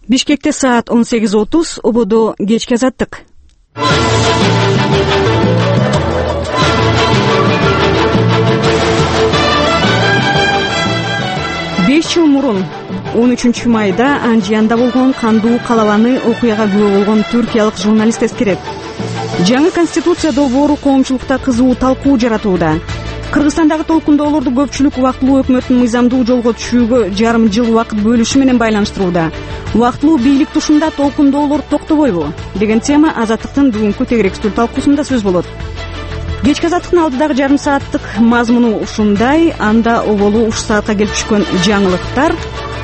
Бишкекте саат 18:30, ободо кечки азаттык. 5 жыл мурун 13 майда Анжиянда болгон кандуу калабаны окуяга күбө болгон түркиялык журналист эскерет. Жаңы конституция долбоору коомчулукта кызуу талкуу жаратууда. Кыргызстандагы толкундоолорду көпчүлүк убактылуу өкмөттүн мыйзамдуу жолго түшүүгө жарым жыл убакыт бөлүшү менен байланыштырууда. Убактылуу бийлик тушунда толкундоолор токтобойбу деген тема Азаттыктын бүгүнкү тегерек стул талкуусунда сөз болот. Кечки Азаттыктын алдыдагы жарым сааттык мазмуну ушундай. Анда оболу уш саатка келип түшкөн жаңылыктар,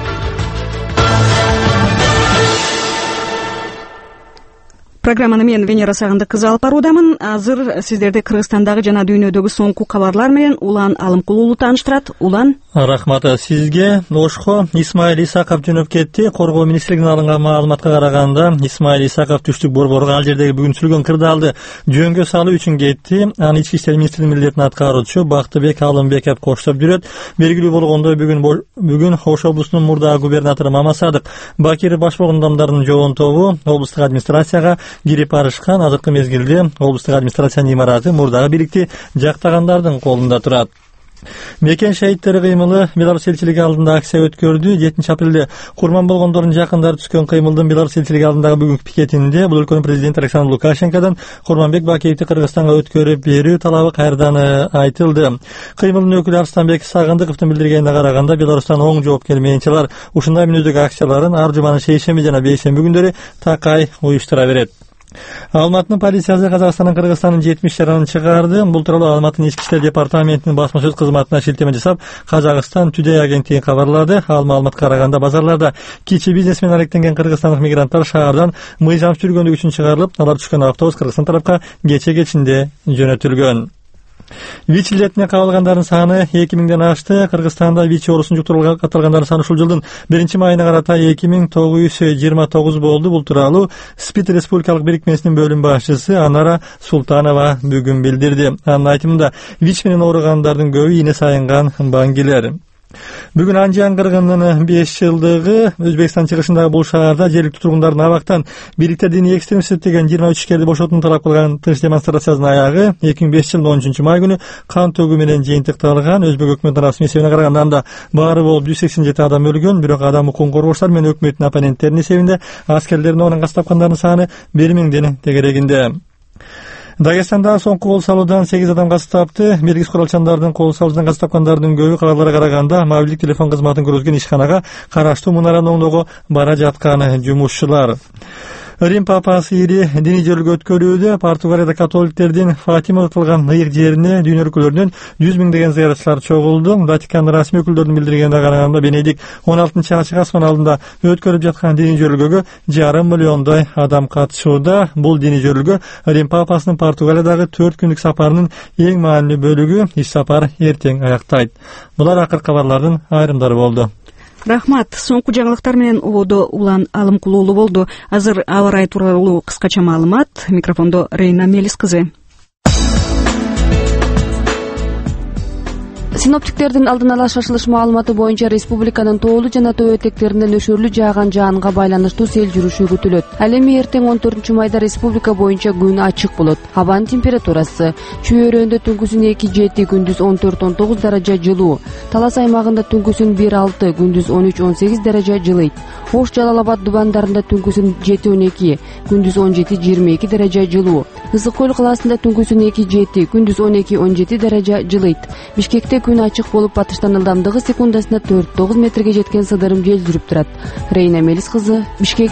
программаны мен Венера Сагындык кызы алып баруудамын. Азыр сиздерди Кыргызстандагы жана дүйнөдөгү соңку кабарлар менен Улан Алымкул уулу тааныштырат. Улан. Рахмат сизге. Ошко Исмаил Исаков жөнөп кетти. Коргоо министрлигинен алынган маалыматка караганда, Исмаил Исаков түштүк борборго ал жердеги бүгүн сүргөн кырдаалды жөнгө салуу үчүн кетти. Аны ички иштер министринин милдетин аткаруучу Бактыбек Алымбеков коштоп жүрөт. Белгилүү болгондой, бүгүн Ош облусунун мурдагы губернатору Мамасадык Бакир башбогон адамдардын жоон тобу облустук администрацияга кирип барышкан. Азыркы мезгилде облустук администрациянын имараты мурдагы бийликти жактагандардын колунда турат. Мекен шаһиттери кыймылы Беларусь элчилиги алдында акция өткөрдү. 7 апрелде курман болгондордун жакындары түшкөн кыймылдын Беларусь элчилиги алдындагы бүгүнкү пикетинде бул өлкөнүн президенти Александр Лукашенкодон Курманбек Бакиевди Кыргызстанга өткөрүп берүү талабы кайрадан айтылды. Кыймылдын өкүлү Арстанбек Сагындыковдун билдиргенине караганда, Беларустан оң жооп келмейинче алар ушундай мүнөздөгү акцияларын ар жуманын шейшемби жана бейшемби күндөрү такай уюштура берет. Алматынын полициясы Казакстандын Кыргызстандын 70 шаранын чыгарды. Бул тууралуу Алматынын ички иштер департаментинин басма сөз кызматына шилтеме жасап, Казакстан Today агенттиги кабарлады. Ал маалыматка караганда, базарларда кичи бизнес менен алектенген кыргызстандык мигранттар шаардан мыйзам сүргөндүгү үчүн чыгарылып, алар түшкөн автобус Кыргызстан тарапка кечинде жөнөтүлгөн. ВИЧ илдетине кабылгандардын саны 2000ден ашты. Кыргызстанда ВИЧ оорусун жуктурууга каталгандардын саны ушул жылдын 1-майына карата 2929 болду. Бул тууралуу СПИД республикалык бирикмесинин бөлүм башчысы Анара Султанова бүгүн билдирди. Анын айтымында, ВИЧ менен ооругандардын көбү ийне сайынган баңгилер. Бүгүн Анжиян кыргынынын 5 жылдыгы. Өзбекстан чыгышындагы бул шаарда жергиликтүү тургундардын абактан бийликте диний экстремисттик деген 23 ишкерди бошотууну талап кылган тынч демонстрациянын аягы 2005 жылдын 13 май күнү кан төгүү менен жыйынтыкталган. Өзбек өкмөтүнүн расмий эсебине караганда, анда баары болуп 187 адам өлгөн. Бирок адам укугун коргоочулар менен өкмөттүн оппоненттеринин эсебинде аскерлердин оонун каз тапкандардын саны 1000ден тегерегинде. Дагестанда соңку кол салуудан 8 адам каз тапты. Бергис куралчандардын кол салуусунан каз тапкандардын көбү кабарларга караганда мобилдик телефон кызматын көрсөткөн ишканага караштуу мунараны оңдоого бара жаткан жумушчулар. Рим папасы ири диний жөргө өткөрүүдө. Португалияда католиктердин Фатима аталган ыйык жерине дүйнө өлкөлөрүнөн 100 миңдеген зыяратчылар чогулду. Ватикандын расмий өкүлдөрүнүн билдиргенине караганда, Бенедикт 16-ачык асман алдында өткөрүп жаткан диний жөргөгө 1,5 миллиондой адам катышууда. Бул диний жөргө Рим папасынын Португалиядагы 4 күндүк сапарынын эң маанилүү бөлүгү. Иш сапар эртең аяктайт. Булар акыркы кабарлардын айрымдары болду. Рахмат. Соңку жаңылыктар менен ободо Улан Алымкул уулу болду. Азыр аба ырайы тууралуу кыскача маалымат. Микрофондо Рейна Мелис кызы. Синоптиктердин алдын ала шашылыш маалыматы боюнча республиканын тоолуу жана төө этектеринде нөшөрлүү жааган жаанга байланыштуу сел жүрүшү күтүлөт. Ал эми эртең 14 майда республика боюнча күн ачык болот. Абанын температурасы Чүй-өрөөндө түнкүсүн 2-7, күндүз 14-19 даража жылуу. Талас аймагында түнкүсүн 1-6, күндүз 13-18 даража жылыйт. Ош Жалал-Абад дубандарында түнкүсүн 7-12, күндүз 17-22 даража жылуу. Ысык көл калаасында түнкүсүн 2-7, күндүз 12-17 даража жылыйт. Бишкекте күн ачык болуп, батыштан ылдамдыгы секундасына 4-9 метрге жеткен сыдырым жел жүрүп турат. Рейна Мелис кызы, Бишкек.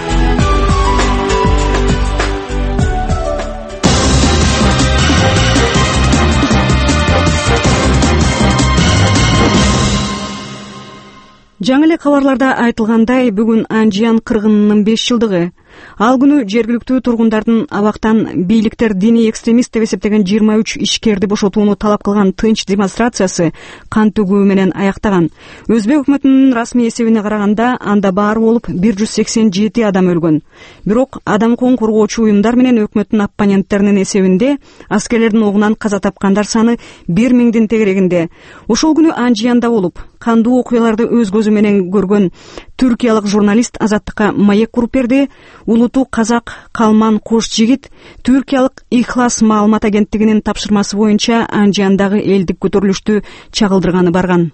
Жаңы эле кабарларда айтылгандай, бүгүн Анжиян кыргынынын 5 жылдыгы. Ал күнү жергиликтүү тургундардын абактан бийликтер диний экстремист деп эсептеген 23 ишкерди бошотууну талап кылган тынч демонстрациясы кан төгүү менен аяктаган. Өзбек өкмөтүнүн расмий эсебине караганда, анда баары болуп 187 адам өлгөн. Бирок адам укугун коргоочу уюмдар менен өкмөттүн оппоненттеринин эсебинде аскерлердин огунан каза тапкандар саны 1000дин тегерегинде. Ошол күнү Анжиянда болуп, кандуу окуяларды өз көзү менен көргөн түркиялык журналист Азаттыкка маек куруп берди. Улуту казак Калман Кошжигит түркиялык Ихлас маалымат агенттигинин тапшырмасы боюнча Анжиандагы элдик көтөрүлүштү чагылдырганы барган.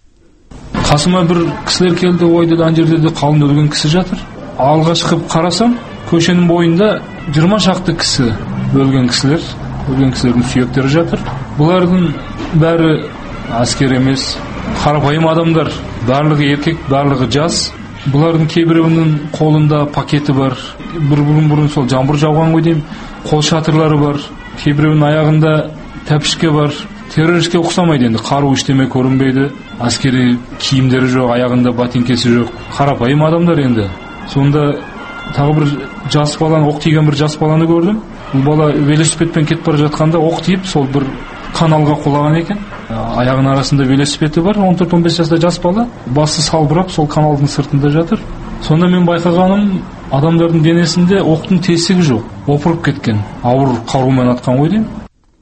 Касыма бир кишилер келди, ойду ан жерде калын өлгөн киши жатыр. Алгачкы карасам, көшөнүн боюнда 20 шакты киши өлгөн кишилердин сүйөктөрү жатыр. Булардын баары аскер эмес, карапайым адамдар, баардыгы эркек, баардыгы жас. Булардын кээ бирөөнүн колунда пакети бар, бурун сол жамбыр жауган дейм, кол шатырлары бар, кээ бирөөнүн аягында тәпишке бар. Террористке оксамайды энди, каруу иштеме көрүнбөйдү, аскери кийимдери жок, аягында ботинкеси жок. Карапайым адамдар энди. Сонда тагы бир жас баланы, ок тийген бир жас баланы көрдүм. Бул бала велосипедпен кетип бара жатканда ок тийип, сол бир каналга кулаган экен. Аягынын арасында велосипеди бар, 14-15 жашта жас бала, басы салбырап сол каналдын сыртында жатыр. Сонда мен байкаганым, адамдардын денесинде октун тесиги жок, опуруп кеткен. Ауыр каруу менен аткан го дейм.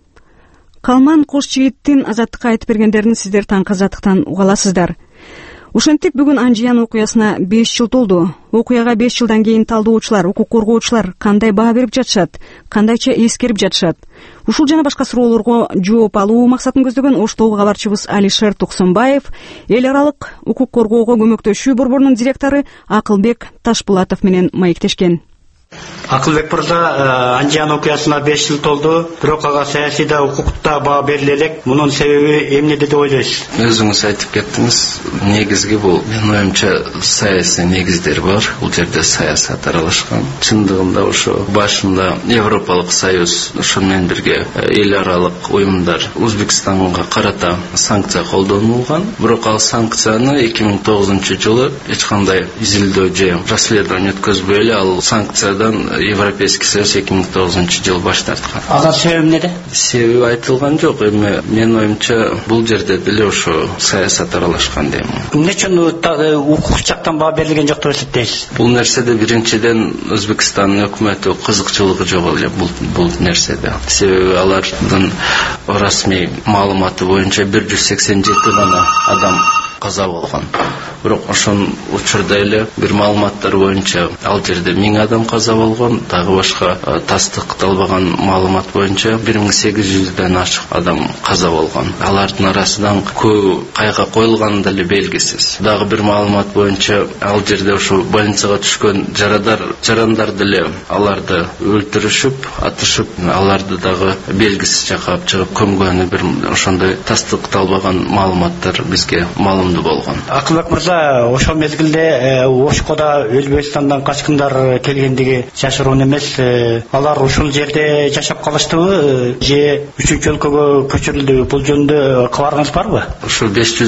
Калман Кошжигиттин Азаттыкка айтып бергендерин сиздер таңкы Азаттыктан уга аласыздар. Ошентип бүгүн Анжиян окуясына 5 жыл толду. Окуяга 5 жылдан кийин талдоочулар, укук коргоочулар кандай баа берип жатышат, кандайча эскерип жатышат? Ушул жана башка суроолорго жооп алуу максатын көздөгөн Оштогу кабарчыбыз Алишер Туксунбаев эл аралык укук коргоого көмөктөшүү борборунун директору Акылбек Ташбулатов менен маектешкен. Акылбек мырза, Анжиян окуясына 5 жыл толду, бирок ага саясийда, укукта баа берилелек. Мунун себеби эмнеде деп ойлойсуз? Өзүңүз айтып кеттиңиз, негизги бул менин оюмча саясий негиздер бар. Бул жерде саясат аралашкан. Чындыгында ошо башында Европалык союз, ошо менен бирге эл аралык уюмдар Өзбекстанга карата санкция колдонулган. Бирок ал санкцияны 2009-жылы эч кандай изилдөө же расследование өткөзбөй эле ал санкциядан Европейский союз 2009-жылы баш тарткан. Алар себеби эмнеде? Себеби айтылган жок. Эми менин оюмча бул жерде деле ошо саясат аралашкан дейм. Эмне үчүн укук жактан баа берилген жок деп эсептейсиз? Бул нерседе биринчиден Өзбекстандын өкмөтү кызыкчылыгы жок эле бул нерседе. Себеби алардын расмий маалыматы боюнча 187 гана адам каза болгон. Бирок ошон учурда эле бир маалыматтар боюнча ал жерде 1000 адам каза болгон, дагы башка тастыкталбаган маалымат боюнча 1800ден ашык адам каза болгон. Алардын арасынан көбү кайга коюлганы деле белгисиз. Дагы бир маалымат боюнча ал жерде ошо больницага түшкөн жарандар деле аларды өлтүрүшүп, атышып, аларды дагы белгисиз жакка алып чыгып көмгөнү бир ошондой тастыкталбаган маалыматтар бизге маалымдуу болгон. Акылбек мырза, ошол мезгилде Ошкода Өзбекстандан качкындар келгендиги жашыруун эмес. Алар ушул жерде жашап калыштыбы же үчүнчү өлкөгө көчүрүлдүбү? Бул жөнүндө кабарыңыз барбы? Ошо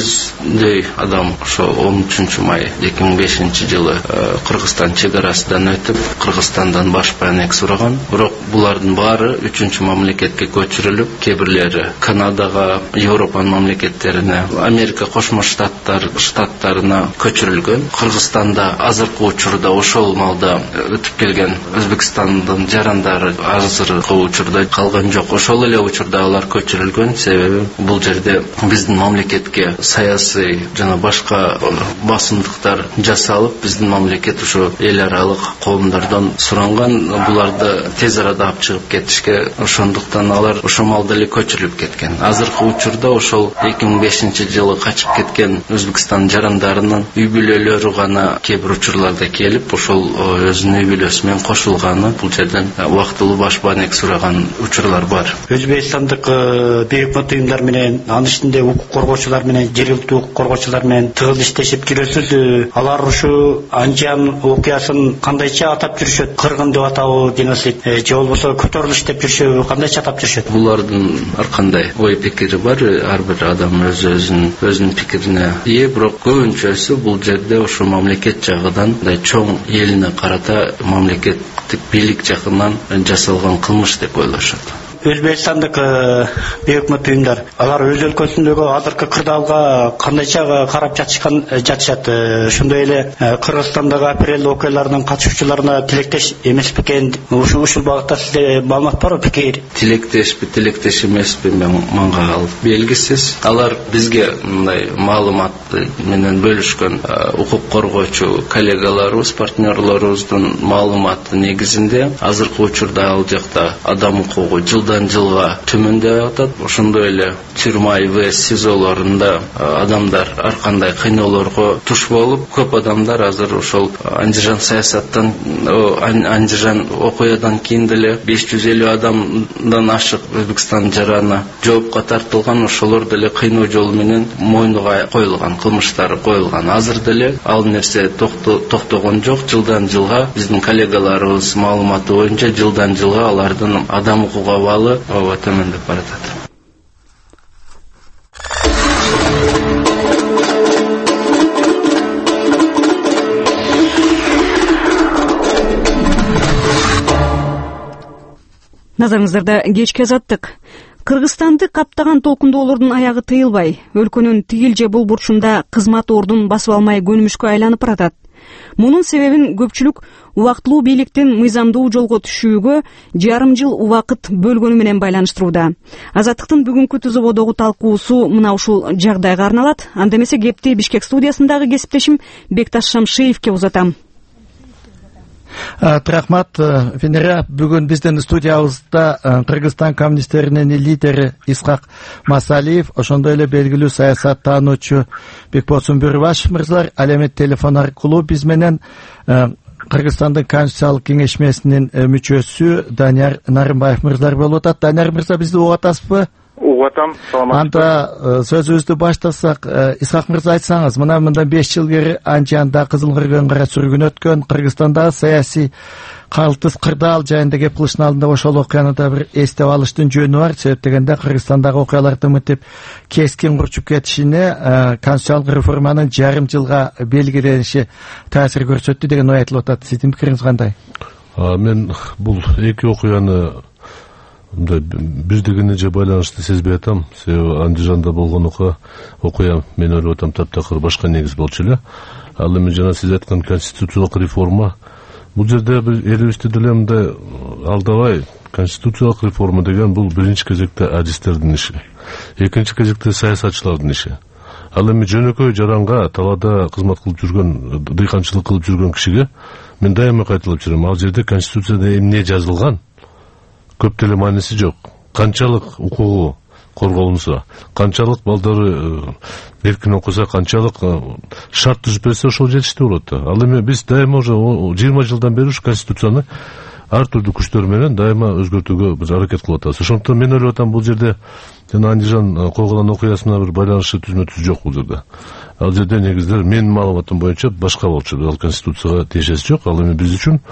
500дөй адам ошо 13 май 2005-жылы Кыргызстан чегарасынан өтүп, Кыргызстандан баш байнек сураган. Бирок булардын баары 3-чү мамлекетке көчүрүлүп, кээ бирлери Канадага, Европанын мамлекеттерине, Америка Кошмо штаттарына көчүрүлгөн. Кыргызстанда азыркы учурда ошол малда өтүп келген Өзбекстандын жарандары азыркы учурда калган жок. Ошол эле учурда алар көчүрүлгөн. Себеби бул жерде биздин мамлекетке саясий жана башка басымдыктар жасалып, биздин мамлекет ошо эл аралык коомдордон суранган, буларды тез арада алып чыгып кетишке, ошондуктан алар ошол малда эле көчүрүлүп кеткен. Азыркы учурда ошол 2005-жылы качып кеткен Өзбекстан жарандарынын үй бүлөлөрү гана кээ бир учурларда келип, ошол өзүнүн үй бүлөсү менен кошулганы, бул жерден убактылуу баш байнек сураган учурлар бар. Өзбекстандык бейөкмөт уюмдар менен, анын ичинде укук коргоочулар менен, жергиликтүү укук коргоочулар менен тыгыз иштешип жүрөсүз. Алар ушу Анжиян окуясын кандайча атап жүрүшөт? Кыргын деп атабы, геноцид же болбосо көтөрүлүш деп жүрүшөбү? Кандайча атап жүрүшөт? Булардын ар кандай ой пикири бар, ар бир адам өзүнүн пикирине ие, бирок көбүнчөсү бул жерде ошо мамлекет жагынан чоң элине карата мамлекеттик бийлик жагынан жасалган кылмыш деп ойлошот. Өзбекстандык бейөкмөт уюмдар алар өз өлкөсүндөгү азыркы кырдаалга кандайча карап жатышат. Ошондой эле Кыргызстандагы апрель окуяларынын катышуучуларына тилектеш эмес бекен? Ушул багытта сизде маалымат барбы, пикир? Тилектеш эмеспи, мага ал белгисиз. Алар бизге мындай маалымат менен бөлүшкөн укук коргоочу коллегаларыбыз, партнерлорубуздун маалыматы негизинде азыркы учурда ал жакта адам укугу жылдан жылга төмөндөп атат. Ошондой эле тюрьма ИВС СИЗОлорунда адамдар ар кандай кыйноолорго туш болуп, көп адамдар азыр ошол Андижан саясаттан, Андижан окуядан кийин деле 550 адамдан ашык Өзбекстан жарана жоопко тартылган, ошолор деле кыйноо жолу менен мойнуга коюлган, кылмыштары коюлган. Азыр деле ал нерсе токтогон жок. Жылдан жылга биздин коллегаларыбыз маалыматы боюнча жылдан жылга алардын адам укугу абалы төмөндөп баратат. Назарыңыздарда кечки азаттык. Кыргызстанды каптаган толкундоолордун аягы тыйылбай, өлкөнүн тигил же бул бурчунда кызмат ордун басып алмай көнүмүшкө айланып баратат. Мунун себебин көпчүлүк убактылуу бийликтин мыйзамдуу жолго түшүүгө жарым жыл убакыт бөлгөнү менен байланыштырууда. Азаттыктын бүгүнкү тузободогу талкуусу мына ушул жагдайга арналат. Анда эмесе кепти Бишкек студиясындагы кесиптешим Бекташ Шамшиевке узатам. Рахмат, Венера. Бүгүн биздин студиябызда Кыргызстан коммунисттеринин лидери Исхак Масалиев, ошондой эле белгилүү саясаттануучу Бекболсун Бөрүбашев мырзалар, ал эми телефон аркылуу биз менен Кыргызстандын Конституциялык кеңешмесинин мүчөсү Данияр Нарымбаев мырзалар болуп атат. Данияр мырза, бизди угуп атасызбы? Угатам, саламатсызбы. Анда сөзүбүздү баштасак, Исхак мырза, айтсаңыз, мындан 5 жыл кери Анжанда Кызыл Кыргынга сүргүн өткөн, Кыргызстандагы саясий калтыс кырдаал жайында кеп кылыштын алдында ошол окуяны да бир эстеп алыштын жөнү бар. Себеп дегенде Кыргызстандагы окуялардын мынтип кескин урчуп кетишине конституциялык реформанын жарым жылга белгилениши таасир көрсөттү деген ой айтылып атат. Сиздин пикириңиз кандай? Мен бул эки окуяны бирдигине же байланышты сезбей атам. Себеби Андижанда болгон окуя мен ойлоп атам таптакыр башка негиз болчу эле. Ал эми жана сиз айткан конституциялык реформа, бул жерде бир элибизди деле мындай алдабай, конституциялык реформа деген бул биринчи кезекте адистердин иши, экинчи кезекте саясатчылардын иши. Ал эми жөнөкөй жаранга талаада кызмат кылып жүргөн, дыйканчылык кылып жүргөн кишиге мен дайыма кайталап жүрөм. Ал жерде конституцияда эмне жазылган көп деле мааниси жок. Канчалык укугу корголунса, канчалык балдары эркин окуса, канчалык шарт түзбөсө ошол жетиштүү болот. Ал эми биз дайыма уже 20 жылдан бери ушу конституцияны ар түрдүү күчтөр менен дайыма өзгөртүүгө бир аракет кылып атабыз. Ошондуктан мен ойлоп атам, бул жерде жана Андижан койгон окуясына бир байланышы түзмө-түз жок бул жерде. Ал жерде негиздер менин маалыматым боюнча башка болчу. Ал конституцияга тиешеси жок. Ал эми биз үчүн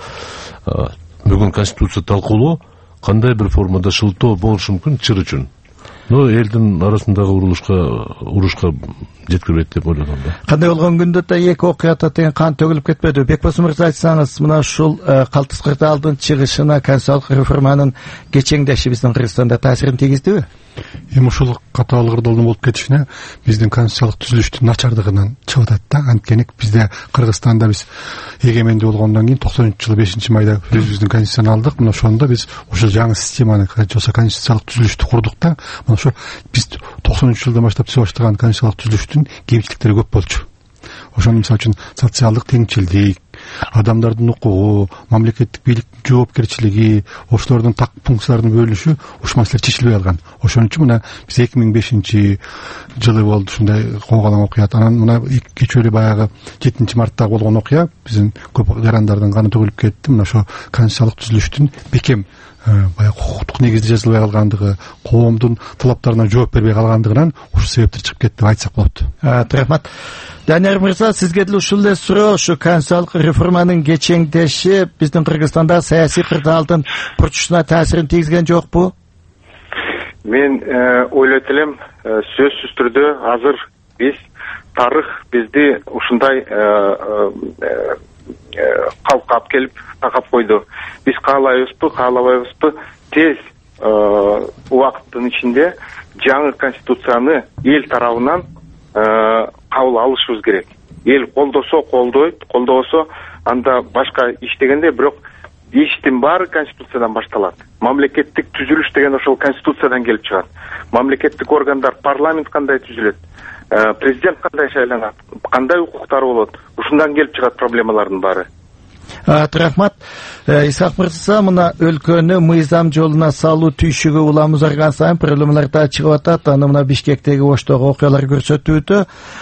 бүгүн конституция талкуулоо кандай бир формада шылтоо болушу мүмкүн чыр үчүн. Но элдин арасындагы урушка жеткирбейт деп ойлойм да. Кандай болгон күндө да эки окуяда тең кан төгүлүп кетпеди. Бекболсун мырза, айтсаңыз, мына ушул калтыс кырдаалдын чыгышына конституциялык реформанын кечеңдеши биздин Кыргызстанда таасирин тийгиздиби? Эми ушул катаал кырдаалдын болуп кетишине биздин конституциялык түзүлүштүн начардыгынан чыгып атат да. Анткени бизде Кыргызстанда биз эгемендүү болгондон кийин 90-жылы 5-майда өзүбүздүн конституцияны алдык. Мына ошондо биз ушул жаңы системаны, конституциялык түзүлүштү курдук да. Мына ошо биз 90-жылдан баштап түзүп баштаган конституциялык түзүлүштүн кемчиликтери көп болчу. Ошону мисалы үчүн социалдык теңчилдик, адамдардын укугу, мамлекеттик бийликтин жоопкерчилиги, ошолордун так функцияларынын бөлүнүшү ушул маселе чечилбей калган. Ошон үчүн мына биз 2005-жылы болду ушундай коңголоң окуя. Анан мына кечээ эле баягы 7-марттагы болгон окуя биздин көп жарандардын каны төгүлүп кетти. Мына ошо конституциялык түзүлүштүн бекем баягы кукуктук негизде жазылбай калгандыгы, коомдун талаптарына жооп бербей калгандыгынан ушул себептер чыгып кетти деп айтсак болот. Рахмат. Данияр мырза, сизге деле ушул эле суроо. Ушу конституциялык реформанын кечеңдеши биздин Кыргызстанда саясий кырдаалдын бурчусуна таасирин тийгизген жокпу? Мен ойлойт элем, сөзсүз түрдө азыр биз тарых бизди ушундай калкап келип такап койду. Биз каалайбызбы, каалабайбызбы, тез убакыттын ичинде жаңы конституцияны эл тарабынан кабыл алышыбыз керек. Эл колдосо колдойт, колдобосо анда башка иштегенде, бирок иштин баары конституциядан башталат. Мамлекеттик түзүлүш деген ошол конституциядан келип чыгат. Мамлекеттик органдар, парламент кандай түзүлөт, президент кандай шайланат, кандай укуктары болот, ушундан келип чыгат проблемалардын баары. Рахмат. Исхак мырза, мына өлкөнү мыйзам жолуна салуу түйшүгү улам узарган сайын проблемалар да чыгып атат. Аны мына Бишкектеги Оштогу окуялар көрсөтүүдө.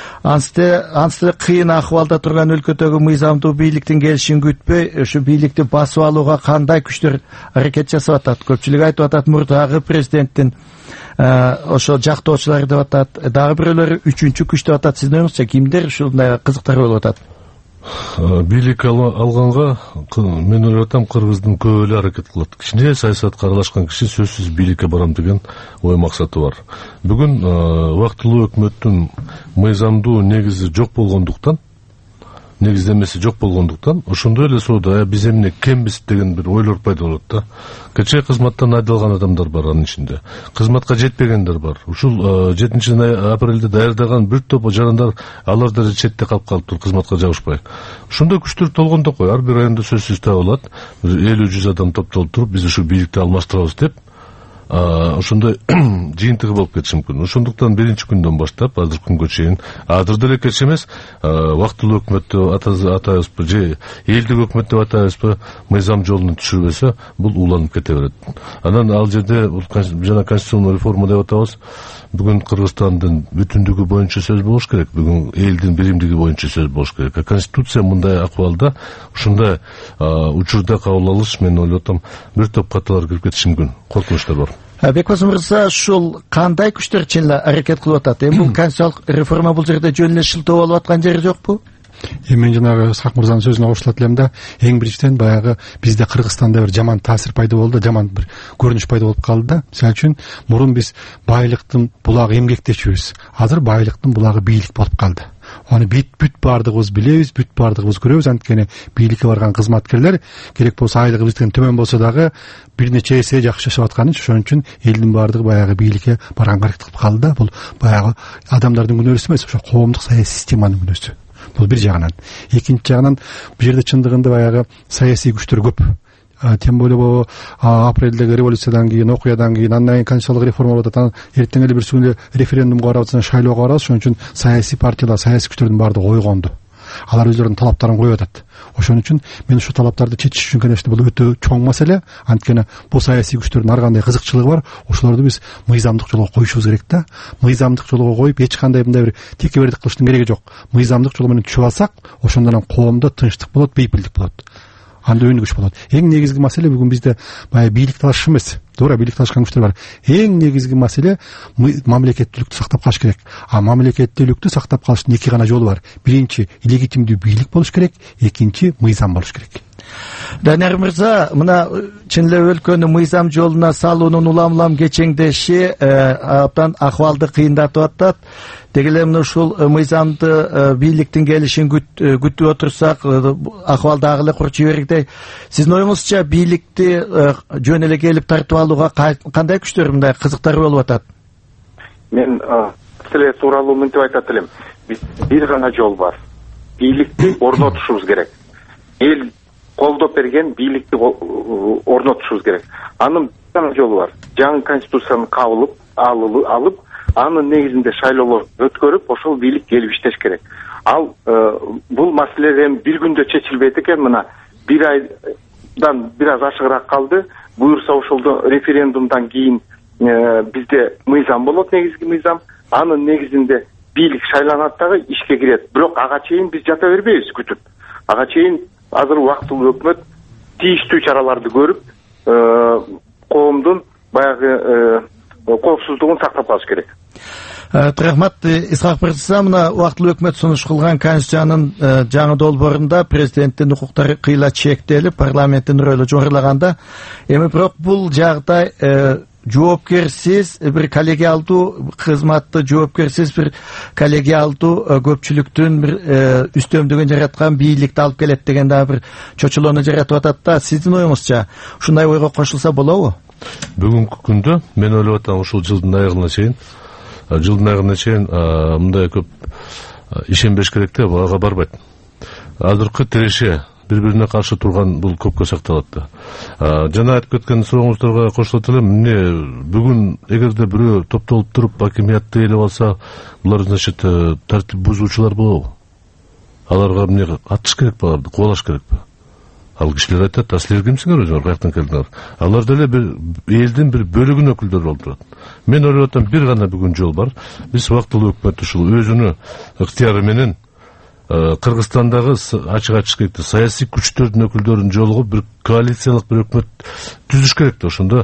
Ансы кыйын акыбалда турган өлкөдөгү мыйзамдуу бийликтин келишин күтпөй, ушу бийликти басып алууга кандай күчтөр аракет жасап атат? Көпчүлүк айтып атат, мурдагы президенттин ошо жактоочулары деп атат. Дагы бирөөлөрү үчүнчү күч деп атат. Сиздин оюңузча кимдер ушундай кызыктар болуп атат? Бийлик алганга мен ойлоп атам, кыргыздын көп эле аракет кылат. Кичине саясатка аралашкан киши сөзсүз бийликке барам деген ой максаты бар. Бүгүн убактылуу өкмөттүн мыйзамдуу негизи жок болгондуктан, негиздемеси жок болгондуктан, ошондой эле соода биз эмне кембиз деген бир ойлор пайда болот да. Кечээ кызматтан айдалган адамдар бар анын ичинде. Кызматка жетпегендер бар. Ушул 7-апрелде даярдаган бир топ жарандар, алар да четте калып калыптыр, кызматка жабышпай. Ошондой күчтөр толгондо кой, ар бир районда сөзсүз табылат. 50-100 адам топтолуп туруп, биз ушу бийликти алмаштырабыз деп, ошондой жыйынтыгы болуп кетиши мүмкүн. Ошондуктан биринчи күндөн баштап азыр күнгө чейин адырды эле кеч эмес, убактылуу өкмөт деп атайбызбы же элдик өкмөт деп атайбызбы, мыйзам жолуна түшүрбөсө бул уланып кете берет. Анан ал жерде жана конституционный реформа деп атабыз. Бүгүн Кыргызстандын бүтүндүгү боюнча сөз болуш керек, бүгүн элдин биримдиги боюнча сөз болуш керек. Конституция мындай акыбалда, ушундай учурда кабыл алыш, мен ойлоп атам, бир топ каталар кирип кетиши мүмкүн. Коркунучтар бар. Бекболсун мырза, ушул кандай күчтөр чын эле аракет кылып атат? Эми бул конституциялык реформа бул жерде жөн эле шылтоо болуп аткан жери жокпу? Мен жанагы Исхак мырзанын сөзүнө кошулат элем да, эң биринчиден баягы бизде Кыргызстанда бир жаман таасир пайда болду, жаман бир көрүнүш пайда болуп калды да. Мисалы үчүн мурун биз байлыктын булагы эмгектечүбүз, азыр байлыктын булагы бийлик болуп калды. Аны бүт бардыгыбыз билебиз, бүт бардыгыбыз көрөбүз. Анткени бийликке барган кызматкерлер керек болсо айлыгы бизден төмөн болсо дагы бир нече эсе жакшы жашап атканы ошон үчүн элдин бардыгы баягы бийликке барганга аракет кылып калды да. Бул баягы адамдардын күнөөсү эмес, ошо коомдук саясий системанын күнөөсү. Бул бир жагынан. Экинчи жагынан бул жерде чындыгында баягы саясий күчтөр көп. Тем более апрелдеги революциядан кийин, окуядан кийин, андан кийин конституциялык реформа болуп атат. Эртең эле бир сүйлө референдумга барабыз, шайлоого барабыз. Ошон үчүн саясий партиялар, саясий күчтөрдүн баардыгы ойгонду. Алар өздөрүнүн талаптарын коюп атат. Ошон үчүн мен ушу талаптарды чечиш үчүн конечно бул өтө чоң маселе. Анткени бул саясий күчтөрдүн ар кандай кызыкчылыгы бар, ошолорду биз мыйзамдык жолго коюшубуз керек да. Мыйзамдык жолго коюп эч кандай мындай бир текебердик кылыштын кереги жок. Мыйзамдык жол менен түшүп алсак, ошондон коомдо тынчтык болот, бейпилдик болот. Анда өнүгүш болот. Эң негизги маселе бүгүн бизде баягы бийлик талашыш эмес. Туура, бийлик талашкан күчтөр бар. Эң негизги маселе мамлекеттүүлүктү сактап калыш керек. Мамлекеттүүлүктү сактап калыштын эки гана жолу бар. Биринчи легитимдүү бийлик болуш керек, экинчи мыйзам болуш керек. Данияр мырза, мына чын эле өлкөнү мыйзам жолуна салуунун улам кечеңдеши абдан акыбалды кыйындатып атат. Деги эле мына ушул мыйзамды бийликтин келишин күтүп отурсак, акыбал дагы эле курчу жибергидей. Сиздин оюңузча бийликти жөн эле келип тартып алууга кандай күчтөр мындай кызыктар болуп атат? Мен силе тууралуу мынтип айтат элем. Бир гана жол бар. Бийликти орнотушубуз керек. Эл колдоп берген бийликти орнотушубуз керек. Анын гана жолу бар. Жаңы конституцияны кабыл алып, анын негизинде шайлоолор өткөрүп, ошол бийлик келип иштеш керек. Ал бул маселе бир күндө чечилбейт экен. Мына бир айдан бир аз ашыгыраак калды. Буюрса ошолдо референдумдан кийин бизде мыйзам болот, негизги мыйзам. Анын негизинде бийлик шайланат дагы ишке кирет. Бирок ага чейин биз жата бербейбиз күтүп. Ага чейин азыр убактылуу өкмөт тийиштүү чараларды көрүп, коомдун баягы коопсуздугун сактап калыш керек. Рахмат. Исхак мырза, мына убактылуу өкмөт сунуш кылган конституциянын жаңы долбоорунда президенттин укуктары кыйла чектелип, парламенттин рөлү жогорулаганда, эми бирок бул жагдай жоопкерсиз бир коллегиалдуу кызматты, жоопкерсиз бир коллегиалдуу көпчүлүктүн бир үстөмдүгүн жараткан бийликти алып келет деген дагы бир чочулоону жаратып атат да. Сиздин оюңузча ушундай ойго кошулса болобу? бүгүнкү күндө мен ойлоп атам ушул жылдын аягына чейин мындай көп ишенбеш керек да, ага барбайт. Азыркы тиреше бири бирине каршы турган бул көпкө сакталат да. Жана айтып кеткен сурооңуздарга кошулат элем. Эмне бүгүн эгерде бирөө топтолуп туруп акимиятты ээлеп алса, булар значит тартип бузуучулар болобу? Аларга эмне атыш керек буларды, кубалаш керекпи? Ал кишилер айтат, силер кимсиңер өзүңөр, каяктан келдиңер? Алар деле бир элдин бир бөлүгүнүн өкүлдөрү болуп турат. Мен ойлоп атам, бир гана бүгүн жол бар. Биз убактылуу өкмөт ушул өзүнүн ыктыяры менен Кыргызстандагы ачык керек. Саясий күчтөрдүн өкүлдөрүн жолугуп бир коалициялык бир өкмөт түзүш керек да. Ошондо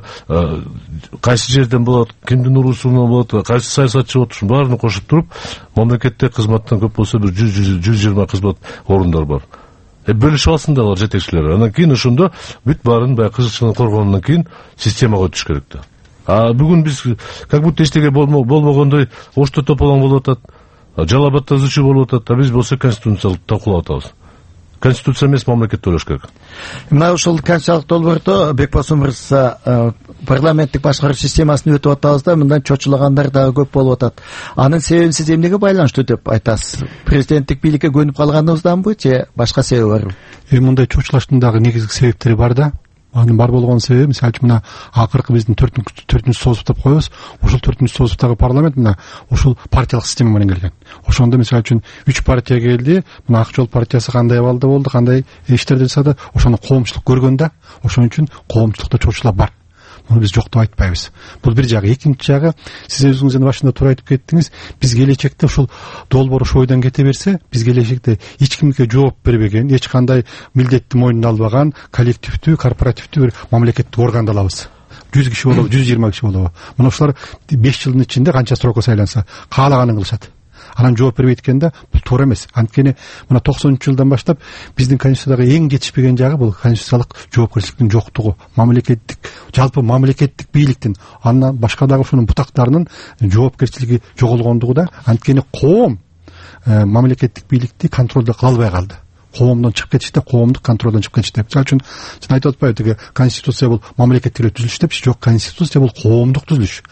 кайсы жерден болот, кимдин уруусунан болот, кайсы саясатчы болот, ушунун баарын кошуп туруп, мамлекетте кызматтан көп болсо бир 100-120 кызмат орундар бар. Бөлүшүп алсын да алар жетекчилер. Андан кийин ошондо бүт баарын баягы кызыкчылык коргонунан кийин системага өтүш керек да. Бүгүн биз как будто эчтеке болмогондой ошто тополоң болуп атат. Жалаба тазычы болуп атат, биз болсо конституцияны талкуулап атабыз. Конституция эмес, мамлекет ойлош керек. Мына ушул конституциялык долбоордо Бекбосун мырза парламенттик башкаруу системасын өтүп атабыз да, мындан чочулагандар дагы көп болуп атат. Анын себебин сиз эмнеге байланыштуу деп айтасыз? Президенттик бийликке көнүп калганыбызданбы же башка себеби барбы? Мындай чочулаштын дагы негизги себептери бар да. Анын бар болгон себеби, мисалы үчүн мына акыркы биздин 4-созуп деп коебуз. Ушул 4-созуптагы парламент мына ушул партиялык система менен келген. Ошондо мисалы үчүн 3 партия келди. Мына Ак Жол партиясы кандай абалда болду, кандай иштерди жасады, ошону коомчулук көргөн да. Ошон үчүн коомчулукта чочулар бар. Муну биз жок деп айтпайбыз. Бул бир жагы. Экинчи жагы, сиз өзүңүз башында туура айтып кеттиңиз. Биз келечекте ушул долбоор ойдон кете берсе, биз келечекте эч кимге жооп бербеген, эч кандай милдетти мойнуна албаган коллективдүү, корпоративдүү бир мамлекеттик органды алабыз. 100 киши болобу, 120 киши болобу. Мына ушулар 5 жылдын ичинде канча срокко сайланса, каалаганын кылышат. Анан жооп бербейт экен да, бул туура эмес. Анткени мына 90-жылдан баштап биздин конституциядагы эң жетишпеген жагы бул конституциялык жоопкерчиликтин жоктугу, мамлекеттик, жалпы мамлекеттик бийликтин, андан башка дагы ушунун бутактарынын жоопкерчилиги жоголгондугу да. Анткени коом мамлекеттик бийликти контролдо кыла албай калды. Коомдон чыгып кетиште, коомдук контролдон чыгып кетиште. Мисалы үчүн сен айтып атпайбы, тиги конституция бул мамлекеттик түзүлүш депчи? Жок, конституция бул коомдук түзүлүш.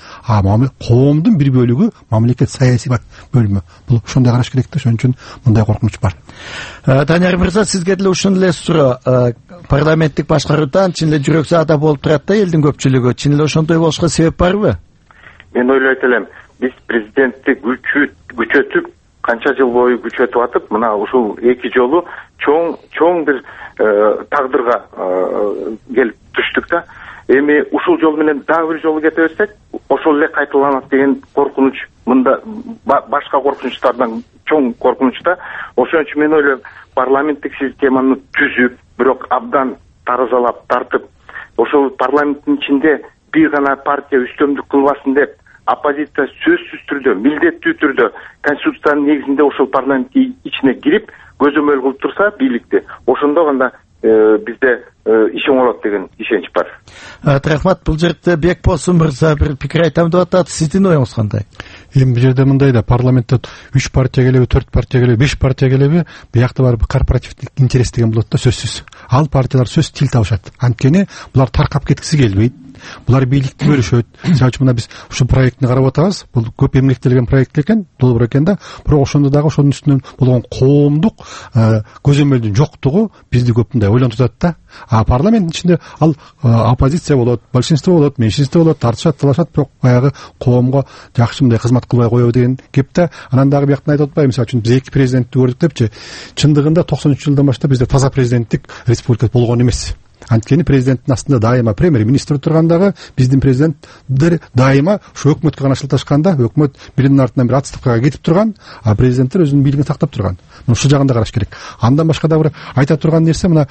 Коомдун бир бөлүгү мамлекет саясий бөлүмү. Бул ошондой караш керек да, ошон үчүн мындай коркунуч бар. Данияр мырза, сизге деле ушун эле суроо. Парламенттик башкаруудан чын эле жүрөк заада болуп турат да элдин көпчүлүгү. Чын эле ошондой болушка себеп барбы? Мен ойлойт элем, биз президентти күчөтүп, канча жыл бою күчөтүп атып, мына ушул 2 жолу чоң бир тагдырга келип түштүк да. Эми ушул жол менен дагы бир жолу кете берсек, ошол эле кайталанат деген коркунуч, мында башка коркунучтардан чоң коркунуч да. Ошон үчүн мен ойлойм, парламенттик системаны түзүп, бирок абдан таразалап тартып, ошол парламенттин ичинде бир гана партия үстөмдүк кылбасын деп, оппозиция сөзсүз түрдө, милдеттүү түрдө конституциянын негизинде ошол парламенттин ичине кирип, көзөмөл кылып турса бийликти, ошондо гана бизде ишин болот деген ишенич бар. Рахмат. Бул жерде Бекбосун мырза бир пикир айтам деп атат. Сиздин оюңуз кандай? Эми бул жерде мындай да, парламентте 3 партия келеби, 4 партия келеби, 5 партия келеби, биякта барып корпоративдик интерес деген болот да, сөзсүз. Ал партиялар сөз тил табышат. Анткени булар таркап кеткиси келбейт. Булар бийликти бөлүшөт. Мисалы үчүн мына биз ушул проектни карап атабыз. Бул көп эмгектелген проект экен, долбоор экен да. Бирок ошондо дагы ошонун үстүнөн болгон коомдук көзөмөлдүн жоктугу бизди көп мындай ойлонтуп атат да. Парламенттин ичинде ал оппозиция болот, большинство болот, меньшинство болот, тартышат, талашат, бирок баягы коомго жакшы мындай кызмат кылбай коебу деген кеп да. Анан дагы бияктан айтып атпайбы, мисалы үчүн биз 2 президентти көрдүк депчи. Чындыгында 90-жылдан баштап бизде таза президенттик республика болгон эмес. Анткени президенттин астында дайыма премьер-министр тургандагы, биздин президенттер дайыма ушу өкмөткө гана шылташканда, өкмөт биринин артынан бир отставкага кетип турган, а президенттер өзүнүн бийлигин сактап турган. Ушул жагын да караш керек. Андан башка да бир айта турган нерсе, мына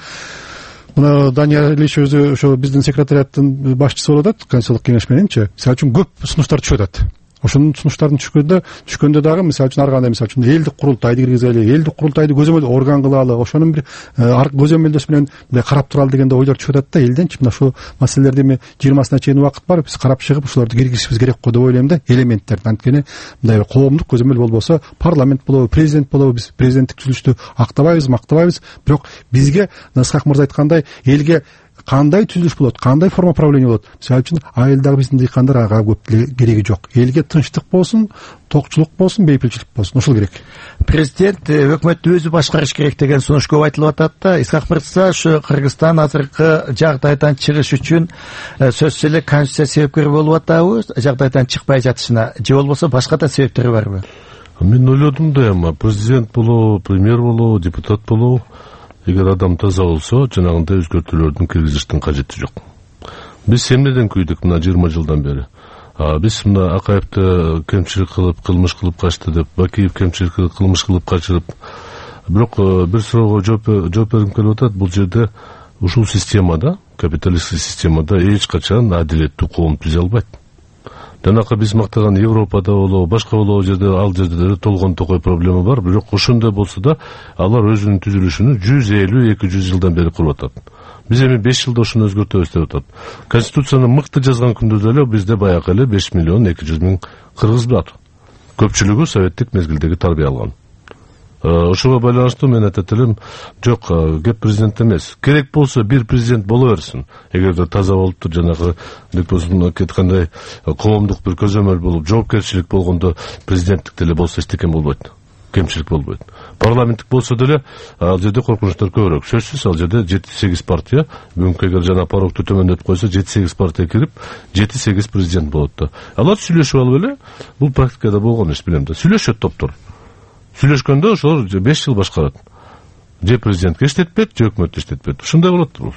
Данияр Ильич өзү ошо биздин секретариаттын башчысы болуп атат, конституциялык кеңеш мененчи. Мисалы үчүн көп сунуштар түшүп атат. Ошонун сунуштарын түшкөндө дагы, мисалы үчүн ар кандай, мисалы үчүн элдик курултайды киргизели, элдик курултайды көзөмөл орган кылалы, ошонун бир көзөмөлдөш менен карап туралы деген ойлор түшүп атат да. Элденчи мына ушул маселелерди эми 20-сына чейин убакыт бар, биз карап чыгып ушуларды киргизишибиз керек го деп ойлойм да, элементтерди. Анткени мындай коомдук көзөмөл болбосо, парламент болобу, президент болобу, биз президенттик түзүлүштү актабайбыз, мактабайбыз, бирок бизге Ысқақ мырза айткандай, элге кандай түзүлүш болот, кандай форма правления болот. Мисалы үчүн айылдагы биздин дыйкандар ага көп кереги жок. Элге тынчтык болсун, токчулук болсун, бейпилчилик болсун, ушул керек. Президент өкмөттү өзү башкарыш керек деген сунуш көп айтылып атат да. Исхак мырза, ушу Кыргызстан азыркы жагдайдан чыгыш үчүн сөзсүз эле конституция себепкер болуп атабы, жагдайдан чыкпай жатышына, же болбосо башка да себептери барбы? Мен ойлодум да, эми президент болобу, премьер болобу, депутат болобу, эгер адам таза болсо, жанагындай өзгөртүүлөрдүн киргизиштин кажети жок. Биз эмнеден күйдүк мына 20 жылдан бери? Биз мына Акаевди кемчилик кылып, кылмыш кылып качты деп, Бакиев кемчилик кылып, кылмыш кылып качырып. Бирок бир суроого жооп бергим келип атат. Бул жерде ушул системада, капиталисттик системада эч качан адилеттүү коом түзө албайт. Жанакы биз мактаган Европада болобу, башка болобу жерде, ал жерде толгон токой проблема бар. Бирок ошондой болсо да, алар өзүнүн түзүлүшүнү 150-200 жылдан бери куруп атат. Биз эми 5 жылда ошону өзгөртөбүз деп атат. Конституцияны мыкты жазган күндө деле бизде баягы эле 5 миллион 200 миң кыргыз бар. Көпчүлүгү советтик мезгилдеги тарбия алган. Ошого байланыштуу мен айтат элем, жок, кеп президент эмес. Керек болсо бир президент боло берсин. Эгерде таза болуп жанагы кеткандай коомдук бир көзөмөл болуп, жоопкерчилик болгондо президенттик деле болсо эчтеке болбойт. Кемчилик болбойт. Парламенттик болсо деле ал жерде коркунучтар көбүрөөк. Сөзсүз ал жерде 7-8 партия, бүгүнкү эгер жана парокту төмөндөтүп койсо 7-8 партия кирип, 7-8 президент болот да. Алар сүйлөшүп алып эле, бул практикада болгон иш билем да. Сүйлөшөт топтор. Сүйлөшкөндө ошолор 5 жыл башкарат. Же президентке иштетпейт, же өкмөттү иштетпейт. Ушундай болот бул.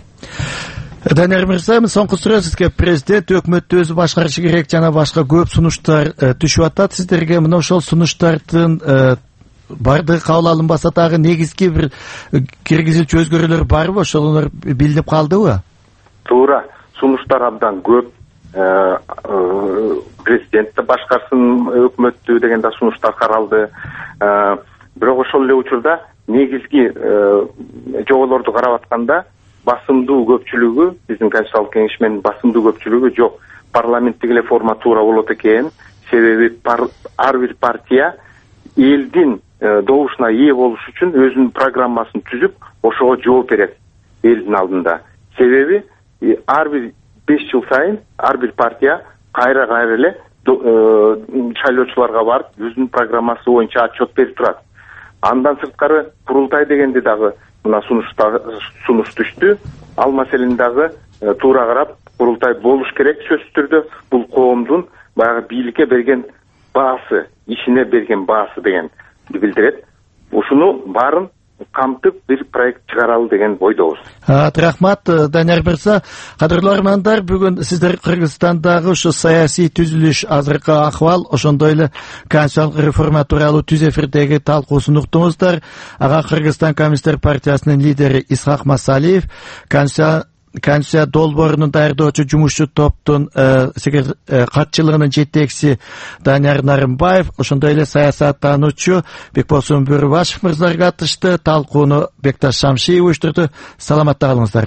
Данияр мырза, соңку суроо сизге. Президент өкмөттү өзү башкарышы керек жана башка көп сунуштар түшүп атат сиздерге. Мына ошол сунуштардын бардыгы кабыл алынбаса дагы негизги бир киргизилчү өзгөрүүлөр барбы? Ошолор билинип калдыбы? Туура, сунуштар абдан көп. Президент башкарсын өкмөттү деген да сунуштар каралды. Бирок ошол эле учурда негизги жоболорду карап атканда басымдуу көпчүлүгү, биздин Конституциялык кеңешменин басымдуу көпчүлүгү жок. Парламенттик эле форма туура болот экен. Себеби ар бир партия элдин добушуна ээ болуш үчүн өзүнүн программасын түзүп, ошого жооп берет элдин алдында. Себеби ар бир 5 жыл сайын ар бир партия кайра эле шайлоочуларга барып, өзүнүн программасы боюнча отчет берип турат. Андан сырткары курултай дегенде дагы мына сунуш түштү. Ал маселени дагы туура карап, курултай болуш керек сөзсүз түрдө. Бул коомдун баягы бийликке берген баасы, ишине берген баасы деген билдирет. Ушуну баарын камтып бир проект чыгаралы деген ойдобуз. Рахмат, Данияр мырза. Кадырлуу армандар, бүгүн сиздер Кыргызстандагы ушу саясий түзүлүш, азыркы акыбал, ошондой эле конституциялык реформа тууралуу түз эфирдеги талкуусун уктуңуздар. Ага Кыргызстан Коммунисттер партиясынын лидери Исхак Масалиев, Конституция долбоорунун даярдоочу жумушчу топтун катчылыгынын жетекчиси Данияр Нарымбаев, ошондой эле саясаттануучу Бекболсун Бөрүбашев мырзалар катышты. Талкууну Бекташ Шамшиев уюштурду. Саламатта калыңыздар.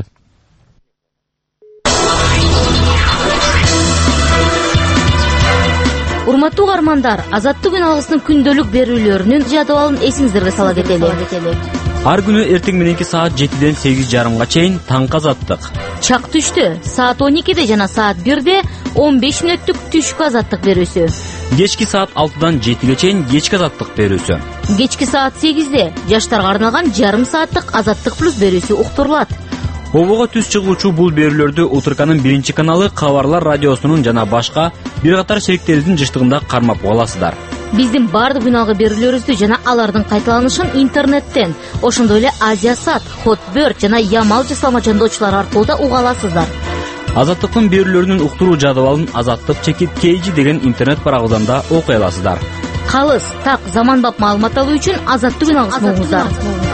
Урматтуу угармандар, Азаттык күн алгысынын күндөлүк берүүлөрүнүн жадыбалын эсиңиздерге сала кетели. Ар күнү эртең мененки саат 7-ден 8:30 чейин таңкы азаттык. Чак түштө саат 12-де жана саат 1-де 15 мүнөттүк түшкү азаттык берүүсү. Кечки саат 6-дан 7-ге чейин кечки азаттык берүүсү. Кечки саат 8-де жаштарга арналган жарым сааттык азаттык плюс берүүсү уктурулат. Обого түз чыгуучу бул берүүлөрдү Утурканын 1 каналы, Кабарлар радиосунун жана башка бир катар шериктерибиздин жыштыгында кармап аласыздар. Биздин бардык күналгы берүүлөрүбүздү жана алардын кайталанышын интернеттен, ошондой эле Азиясат, Хотберт жана Ямал жасалма жандоочулар аркылуу да уга аласыздар. Азаттыктын берүүлөрүнүн уктуруу жадыбалын azattik.kg деген интернет барагынан да окуй аласыздар. Калыс, так, заманбап маалымат алуу үчүн Азаттык күн алгысын угуңуздар.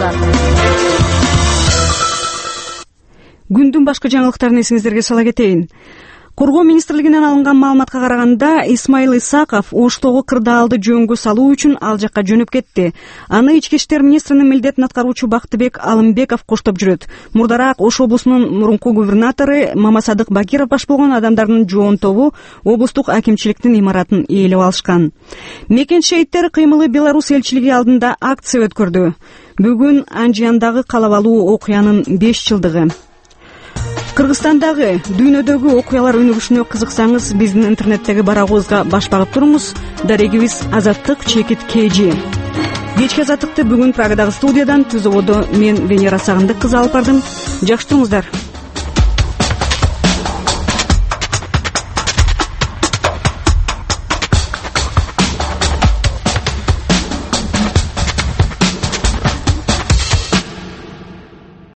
Күндүн башка жаңылыктарын эсиңиздерге сала кетейин. Коргоо министрлигинен алынган маалыматка караганда, Исмаил Исаков Оштогу кырдаалды жөнгө салуу үчүн ал жакка жөнөп кетти. Аны ички иштер министринин милдетин аткаруучу Бактыбек Алымбеков коштоп жүрөт. Мурдараак Ош облусунун мурунку губернатору Мамасадык Бакиров баш болгон адамдардын жоон тобу облустук акимчиликтин имаратын ээлеп алышкан. Мекен шейиттер кыймылы Беларусь элчилиги алдында акция өткөрдү. Бүгүн Анжияндагы калабалуу окуянын 5 жылдыгы. Кыргызстандагы, дүйнөдөгү окуялар өнүгүшүнө кызыксаңыз, биздин интернеттеги барагыбызга баш багып туруңуз. Дарегибиз Азаттык чекит КЖ. Кечки азаттыкты бүгүн Прагадагы студиядан түзүүдө мен Венера Сагындык кызы алып бардым. Жакшы туруңуздар.